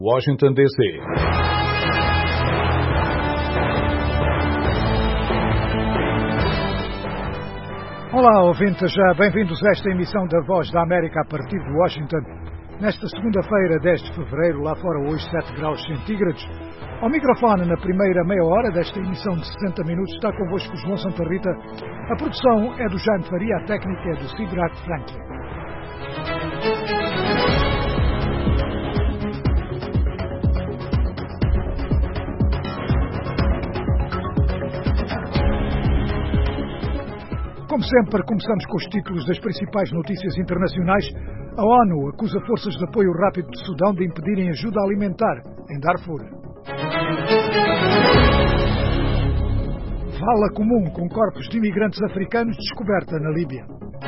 Washington, D.C. Olá, ouvintes, bem-vindos a esta emissão da Voz da América a partir de Washington. Nesta segunda-feira, 10 de fevereiro, lá fora hoje 7 graus centígrados. Ao microfone, na primeira meia hora desta emissão de 60 minutos, está convosco João Santa Rita. A produção é do Jaime Faria, a técnica é do Sidrak Franklin. Como sempre, começamos com os títulos das principais notícias internacionais. A ONU acusa forças de apoio rápido de Sudão de impedirem ajuda alimentar em Darfur. Vala comum com corpos de imigrantes africanos descoberta na Líbia.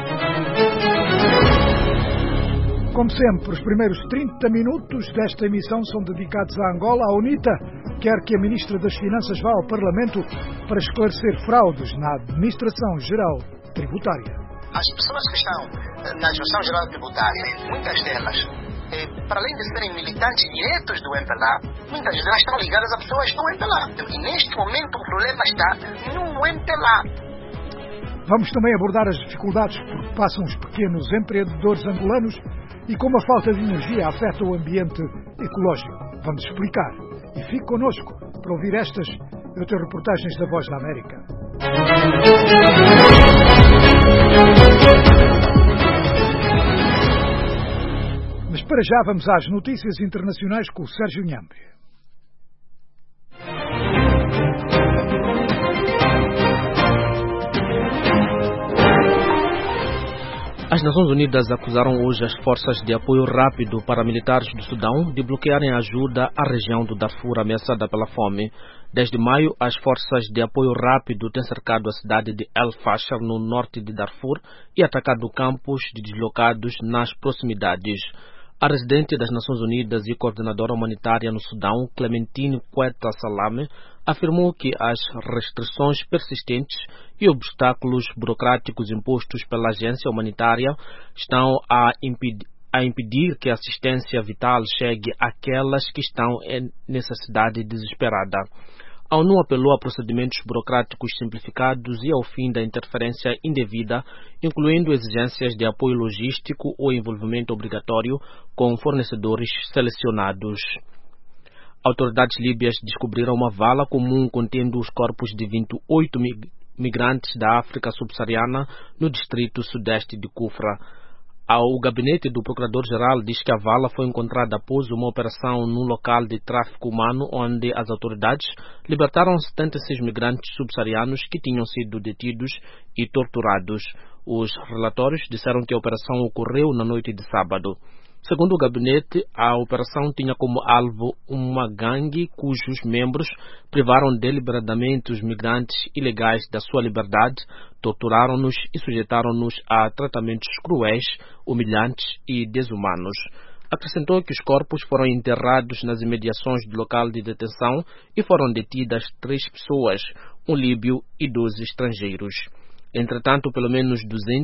Como sempre, os primeiros 30 minutos desta emissão são dedicados a Angola. A UNITA quer que a Ministra das Finanças vá ao Parlamento para esclarecer fraudes na Administração Geral Tributária. As pessoas que estão na Administração Geral Tributária, muitas delas, para além de serem militantes diretos do MPLA, muitas delas estão ligadas a pessoas do MPLA. E neste momento o problema está no MPLA. Vamos também abordar as dificuldades por que passam os pequenos empreendedores angolanos e como a falta de energia afeta o ambiente ecológico. Vamos explicar. E fique connosco para ouvir estas e outras reportagens da Voz da América. Mas para já vamos às notícias internacionais com o Sérgio Nhambe. As Nações Unidas acusaram hoje as forças de apoio rápido paramilitares do Sudão de bloquearem a ajuda à região do Darfur ameaçada pela fome. Desde maio, as forças de apoio rápido têm cercado a cidade de El Fasher, no norte de Darfur, e atacado campos de deslocados nas proximidades. A residente das Nações Unidas e coordenadora humanitária no Sudão, Clementine Quetta Salame, afirmou que as restrições persistentes e obstáculos burocráticos impostos pela agência humanitária estão a impedir que a assistência vital chegue àquelas que estão em necessidade desesperada. A ONU apelou a procedimentos burocráticos simplificados e ao fim da interferência indevida, incluindo exigências de apoio logístico ou envolvimento obrigatório com fornecedores selecionados. Autoridades líbias descobriram uma vala comum contendo os corpos de 28 migrantes da África subsaariana no distrito sudeste de Kufra. O gabinete do Procurador-Geral diz que a vala foi encontrada após uma operação num local de tráfico humano onde as autoridades libertaram 76 migrantes subsaarianos que tinham sido detidos e torturados. Os relatórios disseram que a operação ocorreu na noite de sábado. Segundo o gabinete, a operação tinha como alvo uma gangue cujos membros privaram deliberadamente os migrantes ilegais da sua liberdade, torturaram-nos e sujeitaram-nos a tratamentos cruéis, humilhantes e desumanos. Acrescentou que os corpos foram enterrados nas imediações do local de detenção e foram detidas 3 pessoas, um líbio e 12 estrangeiros. Entretanto, pelo menos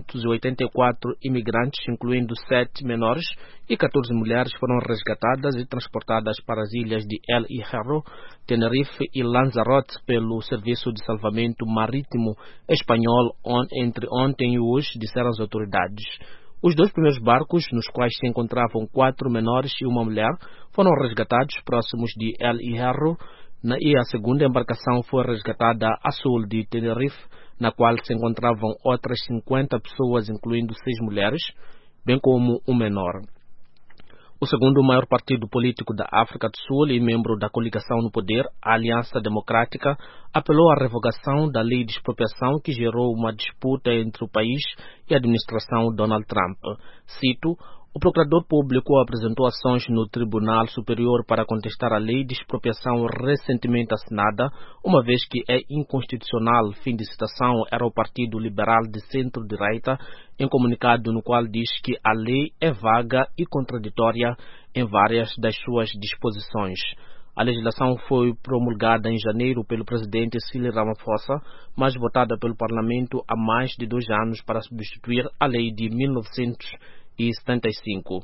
284 imigrantes, incluindo 7 menores e 14 mulheres, foram resgatadas e transportadas para as ilhas de El Hierro, Tenerife e Lanzarote pelo Serviço de Salvamento Marítimo Espanhol entre ontem e hoje, disseram as autoridades. Os 2 primeiros barcos, nos quais se encontravam 4 menores e uma mulher, foram resgatados próximos de El Hierro e a segunda embarcação foi resgatada a sul de Tenerife, na qual se encontravam outras 50 pessoas, incluindo 6 mulheres, bem como um menor. O segundo maior partido político da África do Sul e membro da coligação no poder, a Aliança Democrática, apelou à revogação da lei de expropriação que gerou uma disputa entre o país e a administração Donald Trump. Cito: o procurador público apresentou ações no Tribunal Superior para contestar a lei de expropriação recentemente assinada, uma vez que é inconstitucional. Fim de citação. Era o Partido Liberal de Centro-Direita em comunicado no qual diz que a lei é vaga e contraditória em várias das suas disposições. A legislação foi promulgada em janeiro pelo presidente Cyril Ramaphosa, mas votada pelo Parlamento há mais de 2 anos para substituir a lei de 1975.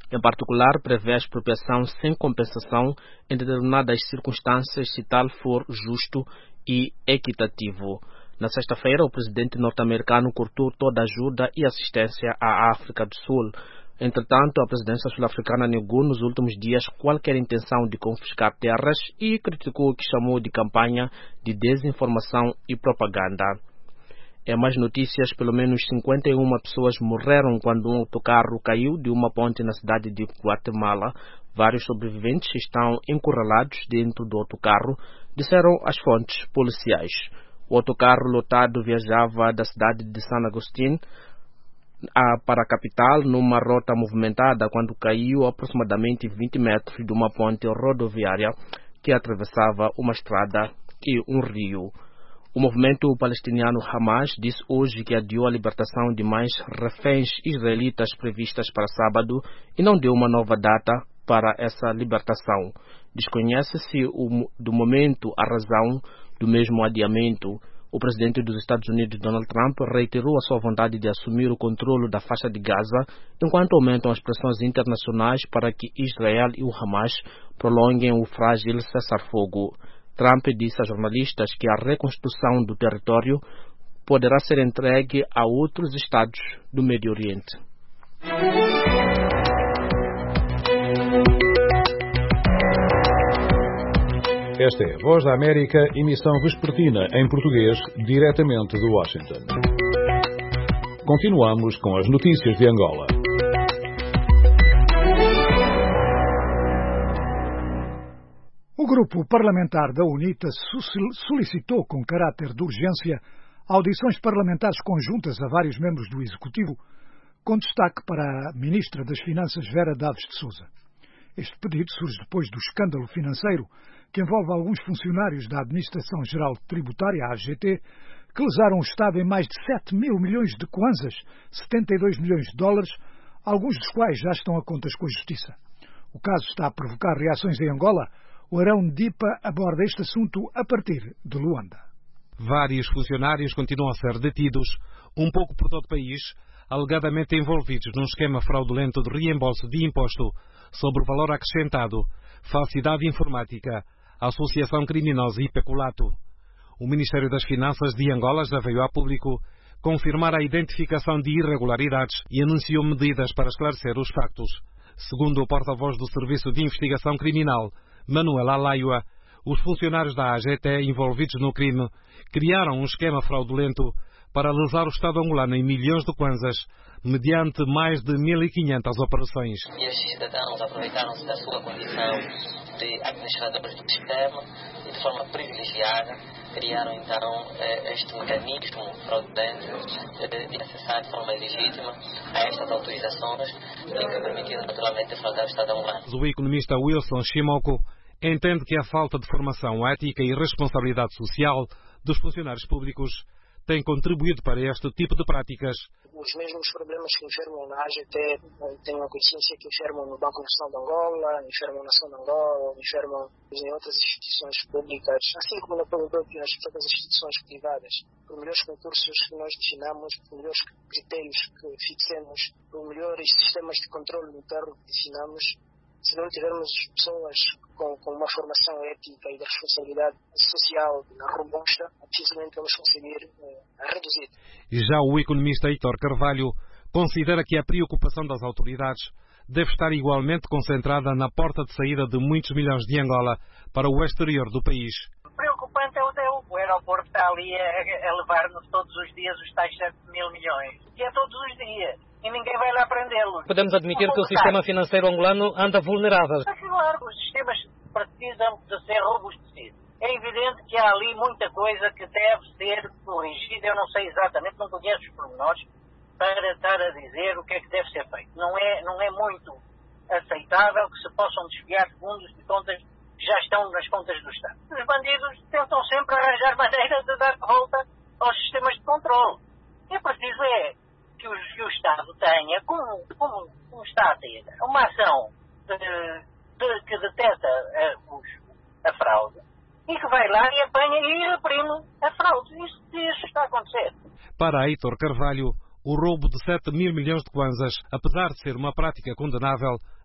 Em particular, prevê a expropriação sem compensação em determinadas circunstâncias, se tal for justo e equitativo. Na sexta-feira, o presidente norte-americano cortou toda ajuda e assistência à África do Sul. Entretanto, a presidência sul-africana negou nos últimos dias qualquer intenção de confiscar terras e criticou o que chamou de campanha de desinformação e propaganda. Em mais notícias, pelo menos 51 pessoas morreram quando um autocarro caiu de uma ponte na cidade de Guatemala. Vários sobreviventes estão encurralados dentro do autocarro, disseram as fontes policiais. O autocarro lotado viajava da cidade de San Agustín para a capital numa rota movimentada quando caiu a aproximadamente 20 metros de uma ponte rodoviária que atravessava uma estrada e um rio. O movimento palestiniano Hamas disse hoje que adiou a libertação de mais reféns israelitas previstas para sábado e não deu uma nova data para essa libertação. Desconhece-se do momento a razão do mesmo adiamento. O presidente dos Estados Unidos, Donald Trump, reiterou a sua vontade de assumir o controle da faixa de Gaza, enquanto aumentam as pressões internacionais para que Israel e o Hamas prolonguem o frágil cessar-fogo. Trump disse a jornalistas que a reconstrução do território poderá ser entregue a outros estados do Médio Oriente. Esta é a Voz da América, emissão vespertina em português, diretamente de Washington. Continuamos com as notícias de Angola. O grupo parlamentar da UNITA solicitou com caráter de urgência audições parlamentares conjuntas a vários membros do Executivo, com destaque para a Ministra das Finanças, Vera Daves de Sousa. Este pedido surge depois do escândalo financeiro que envolve alguns funcionários da Administração Geral Tributária, a AGT, que lesaram o Estado em mais de 7 mil milhões de kwanzas, 72 milhões de dólares, alguns dos quais já estão a contas com a Justiça. O caso está a provocar reações em Angola. O Arão Ndipa aborda este assunto a partir de Luanda. Vários funcionários continuam a ser detidos, um pouco por todo o país, alegadamente envolvidos num esquema fraudulento de reembolso de imposto sobre o valor acrescentado, falsidade informática, associação criminosa e peculato. O Ministério das Finanças de Angola já veio a público confirmar a identificação de irregularidades e anunciou medidas para esclarecer os factos. Segundo o porta-voz do Serviço de Investigação Criminal, Manuel Alaiua, os funcionários da AGT envolvidos no crime criaram um esquema fraudulento para lesar o Estado angolano em milhões de kwanzas, mediante mais de 1.500 operações. E estes cidadãos aproveitaram-se da sua condição de administradores do sistema e, de forma privilegiada, criaram então este mecanismo fraudulento de acessar de forma ilegítima a estas autorizações e que permitiram naturalmente defraudar o Estado angolano. O economista Wilson Shimoku entende que a falta de formação ética e responsabilidade social dos funcionários públicos tem contribuído para este tipo de práticas. Os mesmos problemas que enfermam na AGT, tenho a consciência que enfermam no Banco Nacional de Angola, enfermam na Nação de Angola, enfermam em outras instituições públicas, assim como nas próprias instituições privadas. Por melhores concursos que nós definamos, por melhores critérios que fixemos, por melhores sistemas de controle interno que definamos, se não tivermos pessoas com uma formação ética e de responsabilidade social robusta, dificilmente vamos conseguir reduzir. Já o economista Heitor Carvalho considera que a preocupação das autoridades deve estar igualmente concentrada na porta de saída de muitos milhões de Angola para o exterior do país. O preocupante é o aeroporto que está ali a levar-nos todos os dias os tais 7 mil milhões. E é todos os dias. E ninguém vai lá prendê-los. Podemos admitir que o sistema financeiro angolano anda vulnerável. Claro, os sistemas precisam de ser robustecidos. É evidente que há ali muita coisa que deve ser corrigida. Eu não sei exatamente, não conheço os pormenores para estar a dizer o que é que deve ser feito. Não é muito aceitável que se possam desviar fundos de contas que já estão nas contas do Estado. Os bandidos tentam sempre arranjar maneiras de dar volta aos sistemas de controle. É preciso que o Estado tenha, como está a ter, uma ação que detecta a fraude e que vai lá e apanha e reprime a fraude. Isso está a acontecer. Para Heitor Carvalho, o roubo de 7 mil milhões de kwanzas, apesar de ser uma prática condenável,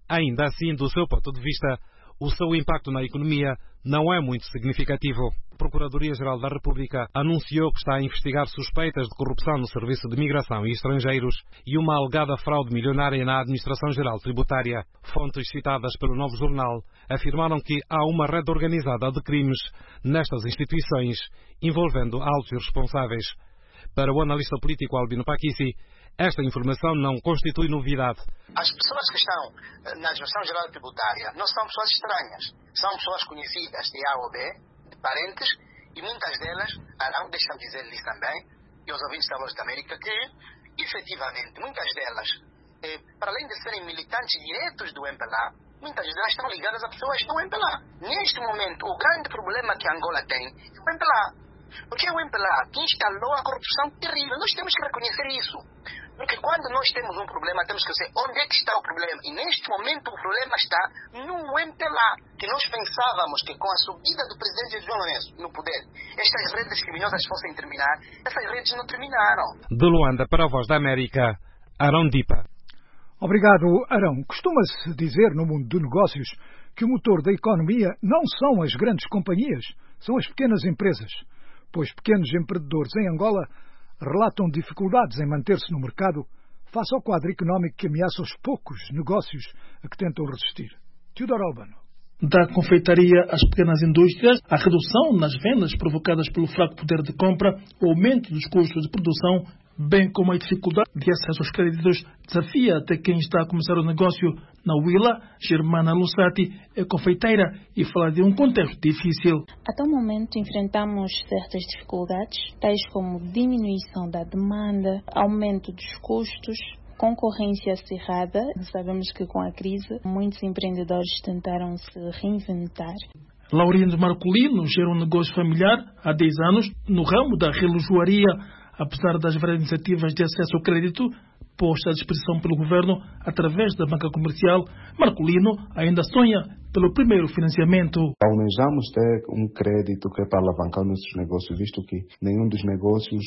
Ainda assim, do seu ponto de vista, o seu impacto na economia não é muito significativo. A Procuradoria-Geral da República anunciou que está a investigar suspeitas de corrupção no Serviço de Migração e Estrangeiros e uma alegada fraude milionária na Administração-Geral Tributária. Fontes citadas pelo Novo Jornal afirmaram que há uma rede organizada de crimes nestas instituições, envolvendo altos responsáveis. Para o analista político Albino Paquissi, esta informação não constitui novidade. As pessoas que estão na Administração-Geral Tributária não são pessoas estranhas, são pessoas conhecidas de A ou B, de parentes, e muitas delas, deixa-me dizer-lhes também, e aos ouvintes da Voz da América, que, efetivamente, muitas delas, para além de serem militantes diretos do MPLA, muitas delas estão ligadas a pessoas do MPLA. Neste momento, o grande problema que Angola tem é o MPLA. Porque é o MPLA que instalou a corrupção terrível. Nós temos que reconhecer isso. Porque quando nós temos um problema, temos que dizer onde é que está o problema. E neste momento o problema está no MPLA. Que nós pensávamos que com a subida do presidente João Lourenço no poder, estas redes criminosas fossem terminar. Essas redes não terminaram. De Luanda para a Voz da América, Arão Dipa. Obrigado, Arão. Costuma-se dizer no mundo de negócios que o motor da economia não são as grandes companhias, são as pequenas empresas. Pois pequenos empreendedores em Angola relatam dificuldades em manter-se no mercado face ao quadro económico que ameaça os poucos negócios a que tentam resistir. Teodoro Albano. Da confeitaria às pequenas indústrias, a redução nas vendas provocadas pelo fraco poder de compra, o aumento dos custos de produção, bem como a dificuldade de acesso aos créditos, desafia até quem está a começar o negócio. Na Huila, Germana Lussati é confeiteira e fala de um contexto difícil. Até o momento enfrentamos certas dificuldades, tais como diminuição da demanda, aumento dos custos, concorrência acirrada. Sabemos que com a crise muitos empreendedores tentaram se reinventar. Laurindo Marcolino gera um negócio familiar há 10 anos no ramo da relojoaria. Apesar das várias iniciativas de acesso ao crédito postas à disposição pelo governo através da banca comercial, Marcolino ainda sonha pelo primeiro financiamento. Almejamos ter um crédito que é para alavancar nossos negócios, visto que nenhum dos negócios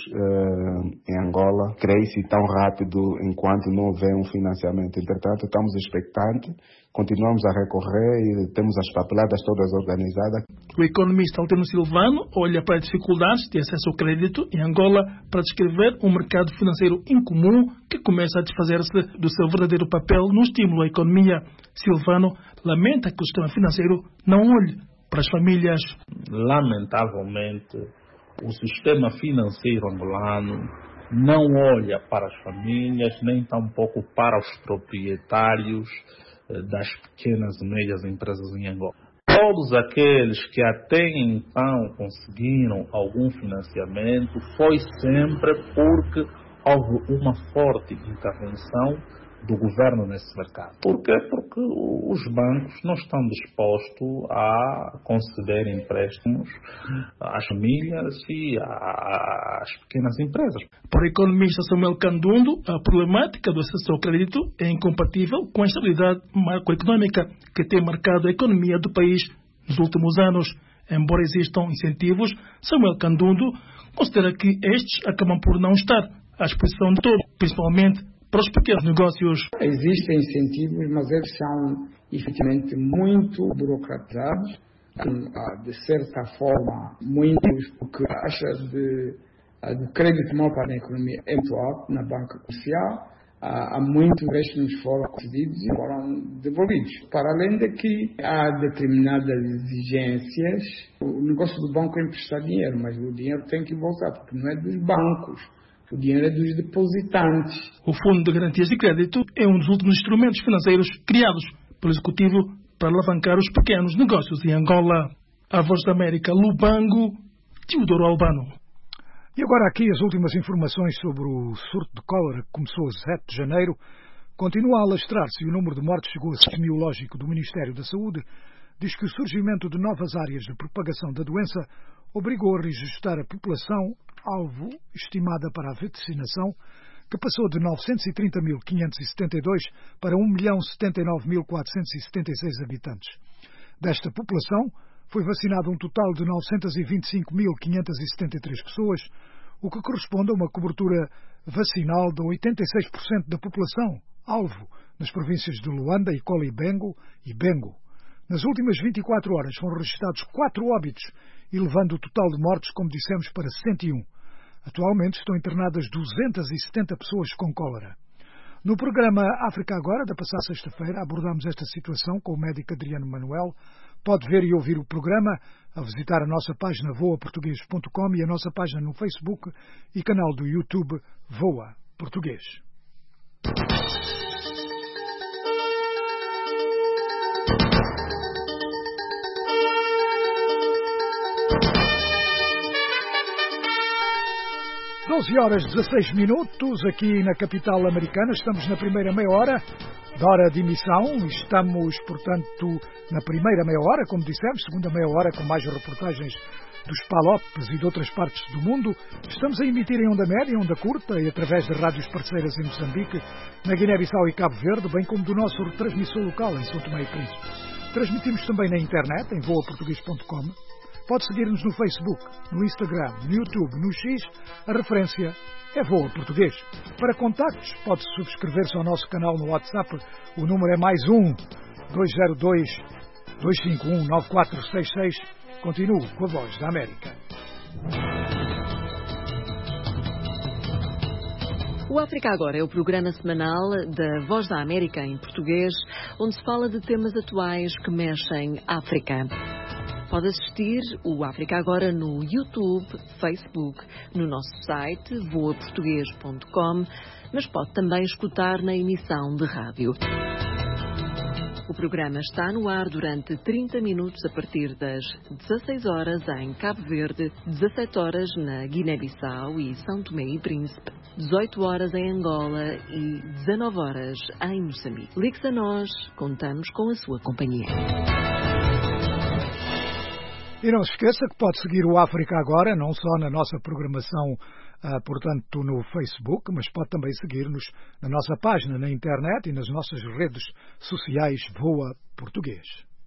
em Angola cresce tão rápido enquanto não houver um financiamento. Entretanto, estamos expectantes, continuamos a recorrer e temos as papeladas todas organizadas. O economista Alteno Silvano olha para as dificuldades de acesso ao crédito em Angola para descrever um mercado financeiro incomum que começa a desfazer-se do seu verdadeiro papel no estímulo à economia. Silvano lamenta que o sistema financeiro não olhe para as famílias. Lamentavelmente, o sistema financeiro angolano não olha para as famílias, nem tampouco para os proprietários das pequenas e médias empresas em Angola. Todos aqueles que até então conseguiram algum financiamento foi sempre porque houve uma forte intervenção do governo nesse mercado. Por quê? Porque os bancos não estão dispostos a conceder empréstimos às famílias e às pequenas empresas. Para o economista Samuel Candundo, a problemática do acesso ao crédito é incompatível com a estabilidade macroeconômica que tem marcado a economia do país nos últimos anos. Embora existam incentivos, Samuel Candundo considera que estes acabam por não estar à disposição de todos, principalmente para os pequenos negócios. Existem incentivos, mas eles são efetivamente muito burocratizados, de certa forma, muitos, porque a taxa de crédito mal para a economia é muito alta na banca comercial. Há muitos empréstimos foram concedidos e foram devolvidos. Para além de que há determinadas exigências, o negócio do banco é emprestar dinheiro, mas o dinheiro tem que voltar, porque não é dos bancos. O dinheiro é dos depositantes. O Fundo de Garantias de Crédito é um dos últimos instrumentos financeiros criados pelo Executivo para alavancar os pequenos negócios em Angola. A Voz da América, Lubango, Teodoro Albano. E agora aqui as últimas informações sobre o surto de cólera que começou a 7 de janeiro. Continua a alastrar-se e o número de mortes chegou a semiológico do Ministério da Saúde. Diz que o surgimento de novas áreas de propagação da doença obrigou a reajustar a população alvo estimada para a vacinação, que passou de 930.572 para 1.079.476 habitantes. Desta população, foi vacinado um total de 925.573 pessoas, o que corresponde a uma cobertura vacinal de 86% da população, alvo nas províncias de Luanda, Icoli-Bengo e Bengo. Nas últimas 24 horas foram registrados 4 óbitos, elevando o total de mortes, como dissemos, para 101. Atualmente estão internadas 270 pessoas com cólera. No programa África Agora, da passada sexta-feira, abordámos esta situação com o médico Adriano Manuel. Pode ver e ouvir o programa a visitar a nossa página voaportugues.com e a nossa página no Facebook e canal do YouTube Voa Português. 12 horas 16 minutos, aqui na capital americana. Estamos na primeira meia hora da hora de emissão. Estamos, portanto, na primeira meia hora, como dissemos, segunda meia hora com mais reportagens dos PALOPs e de outras partes do mundo. Estamos a emitir em onda média, em onda curta e através de rádios parceiras em Moçambique, na Guiné-Bissau e Cabo Verde, bem como do nosso retransmissor local em São Tomé e Príncipe. Transmitimos também na internet, em voaportugues.com. Pode seguir-nos no Facebook, no Instagram, no YouTube, no X. A referência é Voa Português. Para contactos, pode subscrever-se ao nosso canal no WhatsApp. O número é +1 202 251 9466. Continuo com a Voz da América. O África Agora é o programa semanal da Voz da América em português, onde se fala de temas atuais que mexem África. Pode assistir o África Agora no YouTube, Facebook, no nosso site voaportugues.com, mas pode também escutar na emissão de rádio. O programa está no ar durante 30 minutos a partir das 16 horas em Cabo Verde, 17 horas na Guiné-Bissau e São Tomé e Príncipe, 18 horas em Angola e 19 horas em Moçambique. Ligue-se a nós, contamos com a sua companhia. E não se esqueça que pode seguir o África Agora, não só na nossa programação, portanto, no Facebook, mas pode também seguir-nos na nossa página na internet e nas nossas redes sociais Voa Português.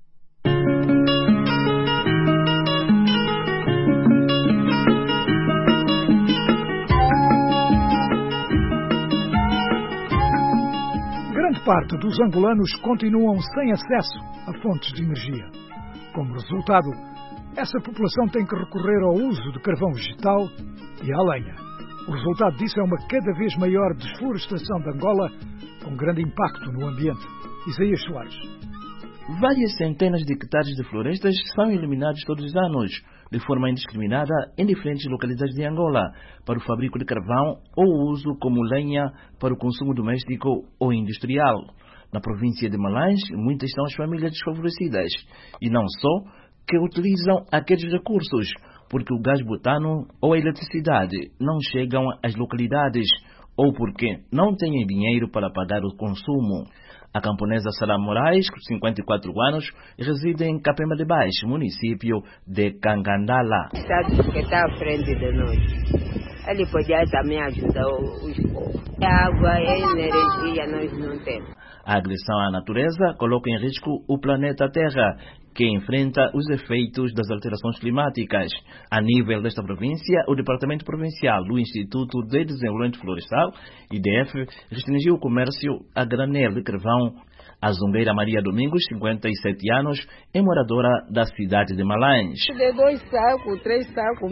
Grande parte dos angolanos continuam sem acesso a fontes de energia. Como resultado, essa população tem que recorrer ao uso de carvão vegetal e à lenha. O resultado disso é uma cada vez maior desflorestação de Angola, com grande impacto no ambiente. Isaías Soares. Várias centenas de hectares de florestas são eliminados todos os anos, de forma indiscriminada, em diferentes localidades de Angola, para o fabrico de carvão ou uso como lenha para o consumo doméstico ou industrial. Na província de Malães, muitas são as famílias desfavorecidas, e não só, que utilizam aqueles recursos, porque o gás butano ou a eletricidade não chegam às localidades, ou porque não têm dinheiro para pagar o consumo. A camponesa Sara Moraes, com 54 anos, reside em Capema de Baixo, município de Cangandala. Sabe que está à frente de nós. Ele podia também ajudar os povos. A água e a energia nós não temos. A agressão à natureza coloca em risco o planeta Terra, que enfrenta os efeitos das alterações climáticas. A nível desta província, o Departamento Provincial do Instituto de Desenvolvimento Florestal, IDF, restringiu o comércio a granel de carvão. A zungueira Maria Domingos, 57 anos, é moradora da cidade de Malães. De 2 sacos, 3 sacos,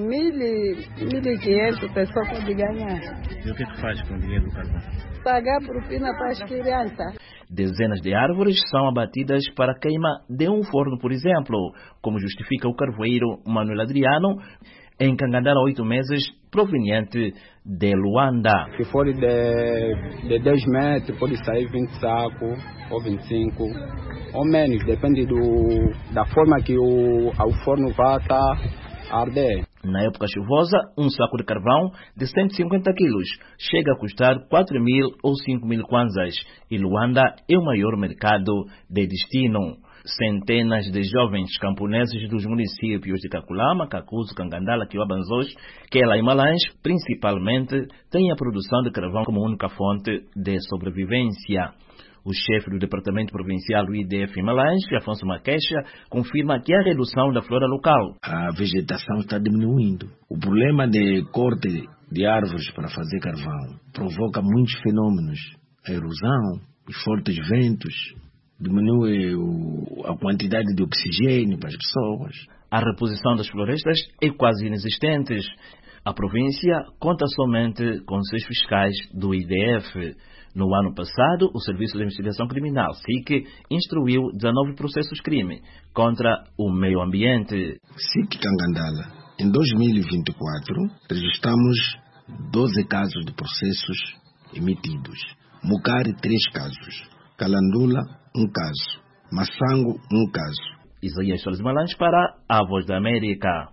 1.500 pessoas podem ganhar. E o que faz com o dinheiro do carvão? Pagar propina para as crianças. Dezenas de árvores são abatidas para a queima de um forno, por exemplo, como justifica o carvoeiro Manuel Adriano, em Cangandala há 8 meses, proveniente de Luanda. Se for de 10 metros, pode sair 20 sacos ou 25, ou menos, depende da forma que o forno vai estar a arder. Na época chuvosa, um saco de carvão de 150 quilos chega a custar 4.000 ou 5.000 kwanzas, e Luanda é o maior mercado de destino. Centenas de jovens camponeses dos municípios de Caculama, Cacuzo, Cangandala, Quiabanzós, Quela e Malães, principalmente, têm a produção de carvão como única fonte de sobrevivência. O chefe do Departamento Provincial do IDF em Malães, Afonso Maquecha, confirma que há redução da flora local. A vegetação está diminuindo. O problema de corte de árvores para fazer carvão provoca muitos fenômenos. A erosão, os fortes ventos, diminui a quantidade de oxigênio para as pessoas. A reposição das florestas é quase inexistente. A província conta somente com 6 fiscais do IDF. No ano passado, o Serviço de Investigação Criminal, SIC, instruiu 19 processos crime contra o meio ambiente. SIC Cangandala, em 2024, registramos 12 casos de processos emitidos. Mucari, 3 casos. Calandula, 1 caso. Massango, 1 caso. Isaías Soares Malange para a Voz da América.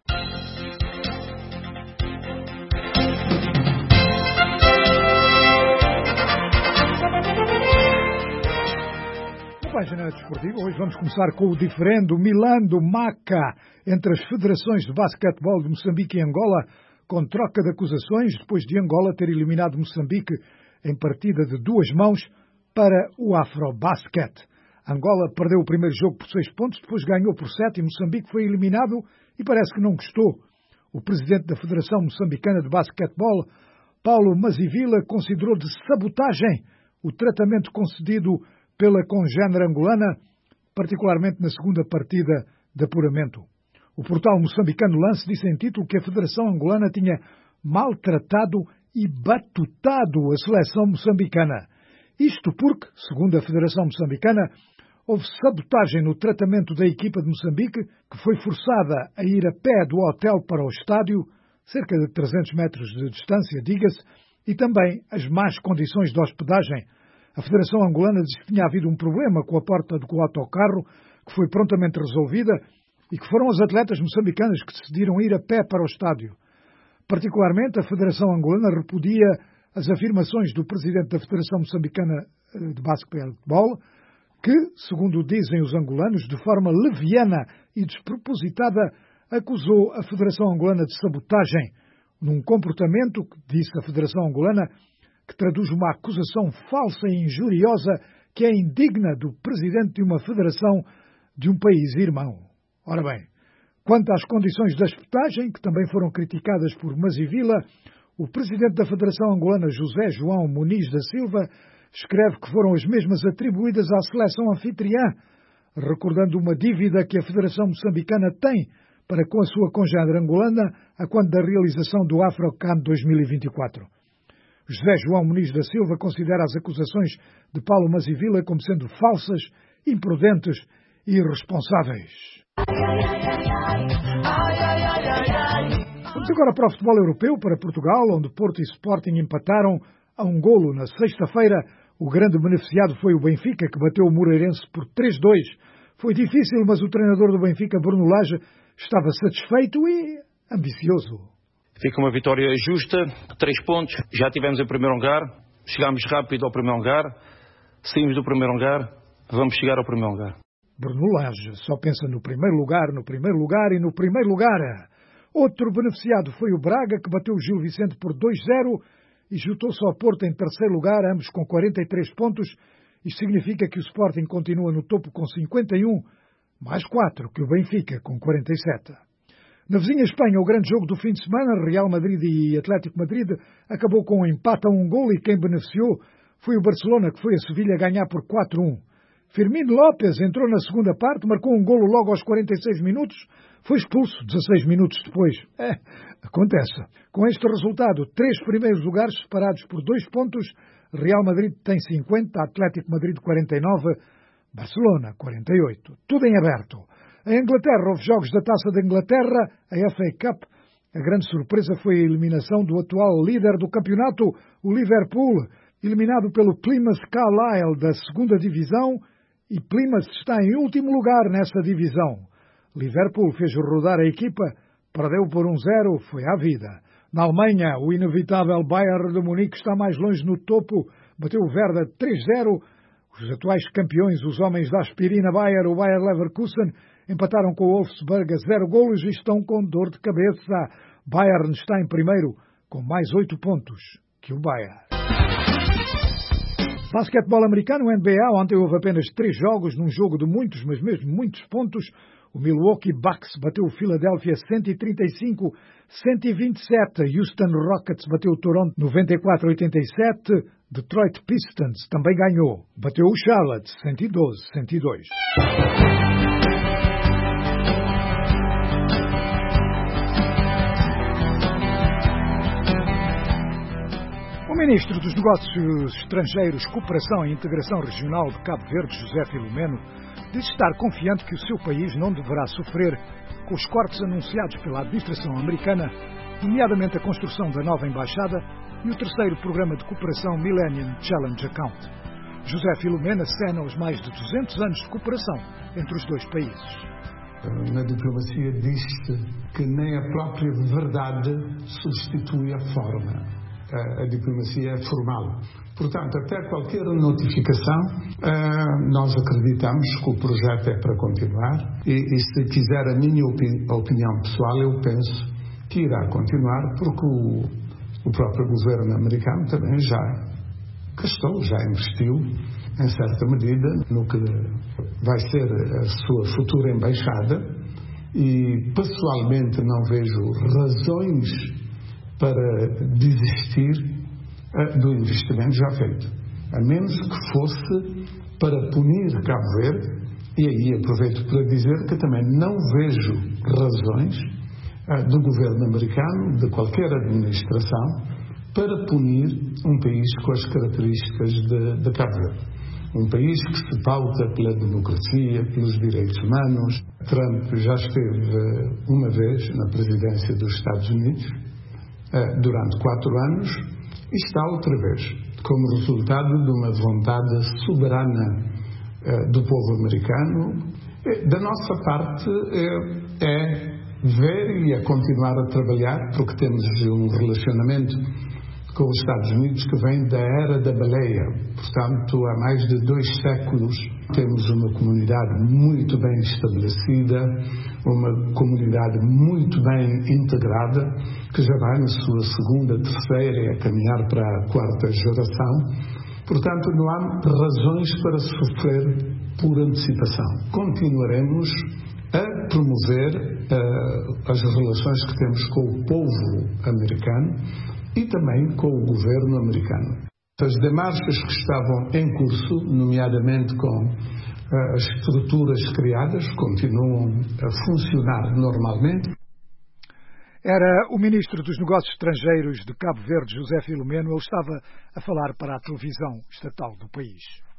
Página desportiva, hoje vamos começar com o diferendo Milando Maca entre as federações de basquetebol de Moçambique e Angola, com troca de acusações depois de Angola ter eliminado Moçambique em partida de 2 mãos para o Afrobasket. Angola perdeu o primeiro jogo por 6 pontos, depois ganhou por 7 e Moçambique foi eliminado e parece que não gostou. O presidente da Federação Moçambicana de Basquetebol, Paulo Mazivila, considerou de sabotagem o tratamento concedido pela congénere angolana, particularmente na segunda partida de apuramento. O portal moçambicano Lance disse em título que a Federação Angolana tinha maltratado e batutado a seleção moçambicana. Isto porque, segundo a Federação Moçambicana, houve sabotagem no tratamento da equipa de Moçambique, que foi forçada a ir a pé do hotel para o estádio, cerca de 300 metros de distância, diga-se, e também as más condições de hospedagem. A Federação Angolana diz que tinha havido um problema com a porta do autocarro, que foi prontamente resolvida, e que foram as atletas moçambicanas que decidiram ir a pé para o estádio. Particularmente, a Federação Angolana repudia as afirmações do presidente da Federação Moçambicana de Basquetebol, que, segundo dizem os angolanos, de forma leviana e despropositada, acusou a Federação Angolana de sabotagem, num comportamento, que disse a Federação Angolana, que traduz uma acusação falsa e injuriosa que é indigna do presidente de uma federação de um país irmão. Ora bem, quanto às condições da hospedagem, que também foram criticadas por Mazivila, o presidente da Federação Angolana, José João Muniz da Silva, escreve que foram as mesmas atribuídas à seleção anfitriã, recordando uma dívida que a Federação Moçambicana tem para com a sua congénere angolana a quando da realização do Afrocam 2024. José João Muniz da Silva considera as acusações de Paulo Mazivila como sendo falsas, imprudentes e irresponsáveis. Vamos agora para o futebol europeu, para Portugal, onde Porto e Sporting empataram a 1 golo na sexta-feira. O grande beneficiado foi o Benfica, que bateu o Moreirense por 3-2. Foi difícil, mas o treinador do Benfica, Bruno Lage, estava satisfeito e ambicioso. Fica uma vitória justa, 3 pontos, já tivemos em primeiro lugar, chegámos rápido ao primeiro lugar, saímos do primeiro lugar, vamos chegar ao primeiro lugar. Bruno Lage só pensa no primeiro lugar e no primeiro lugar. Outro beneficiado foi o Braga, que bateu o Gil Vicente por 2-0 e juntou-se ao Porto em terceiro lugar, ambos com 43 pontos. Isto significa que o Sporting continua no topo com 51, mais 4 que o Benfica, com 47. Na vizinha Espanha, o grande jogo do fim de semana, Real Madrid e Atlético Madrid, acabou com um empate a 1 golo e quem beneficiou foi o Barcelona, que foi a Sevilha ganhar por 4-1. Firmino López entrou na segunda parte, marcou um golo logo aos 46 minutos, foi expulso 16 minutos depois. Acontece. Com este resultado, 3 primeiros lugares separados por 2 pontos, Real Madrid tem 50, Atlético Madrid 49, Barcelona 48. Tudo em aberto. Em Inglaterra, houve jogos da Taça da Inglaterra, a FA Cup. A grande surpresa foi a eliminação do atual líder do campeonato, o Liverpool, eliminado pelo Plymouth Carlisle da segunda divisão, e Plymouth está em último lugar nessa divisão. Liverpool fez rodar a equipa, perdeu por 1-0, foi à vida. Na Alemanha, o inevitável Bayern de Munique está mais longe no topo, bateu o Werder 3-0. Os atuais campeões, os homens da aspirina Bayer, o Bayer Leverkusen, empataram com o Wolfsburg a 0 golos e estão com dor de cabeça. Bayern está em primeiro, com mais 8 pontos que o Bayern. Basquetebol americano, NBA, ontem houve apenas 3 jogos, num jogo de muitos, mas mesmo muitos pontos. O Milwaukee Bucks bateu o Philadelphia 135-127. Houston Rockets bateu o Toronto 94-87. Detroit Pistons também ganhou. Bateu o Charlotte 112-102. O ministro dos Negócios Estrangeiros, Cooperação e Integração Regional de Cabo Verde, José Filomeno, diz estar confiante que o seu país não deverá sofrer com os cortes anunciados pela administração americana, nomeadamente a construção da nova embaixada e o terceiro programa de cooperação Millennium Challenge Account. José Filomeno acena os mais de 200 anos de cooperação entre os dois países. Na diplomacia diz-se que nem a própria verdade substitui a forma. A diplomacia é formal. Portanto, até qualquer notificação, nós acreditamos que o projeto é para continuar e se quiser a minha opinião pessoal, eu penso que irá continuar porque o próprio governo americano também já gastou, já investiu em certa medida no que vai ser a sua futura embaixada e pessoalmente não vejo razões para desistir do investimento já feito, a menos que fosse para punir Cabo Verde, e aí aproveito para dizer que também não vejo razões do governo americano, de qualquer administração, para punir um país com as características de Cabo Verde. Um país que se pauta pela democracia, pelos direitos humanos. Trump já esteve uma vez na presidência dos Estados Unidos, durante 4 anos, e está outra vez, como resultado de uma vontade soberana do povo americano. Da nossa parte é ver e a continuar a trabalhar, porque temos um relacionamento com os Estados Unidos que vem da era da baleia. Portanto, há mais de 2 séculos temos uma comunidade muito bem estabelecida, uma comunidade muito bem integrada, que já vai na sua 2ª, 3ª e a caminhar para a 4ª geração. Portanto, não há razões para sofrer por antecipação. Continuaremos a promover as relações que temos com o povo americano e também com o governo americano. As demarches que estavam em curso, nomeadamente com as estruturas criadas, continuam a funcionar normalmente. Era o ministro dos Negócios Estrangeiros de Cabo Verde, José Filomeno. Ele estava a falar para a televisão estatal do país.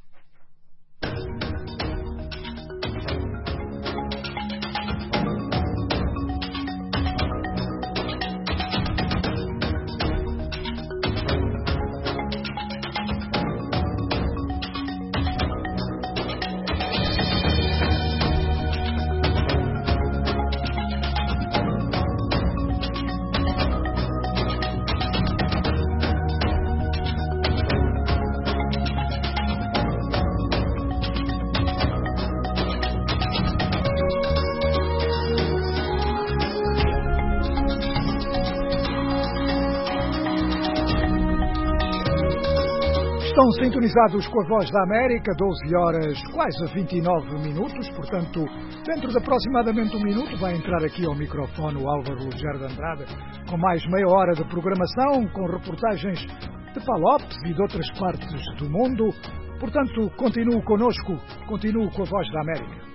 Estão sintonizados com a Voz da América, 12 horas, quase 29 minutos, portanto, dentro de aproximadamente 1 minuto vai entrar aqui ao microfone o Álvaro Lugero de Andrade, com mais meia hora de programação, com reportagens de Palopes e de outras partes do mundo. Portanto, continue connosco, continue com a Voz da América.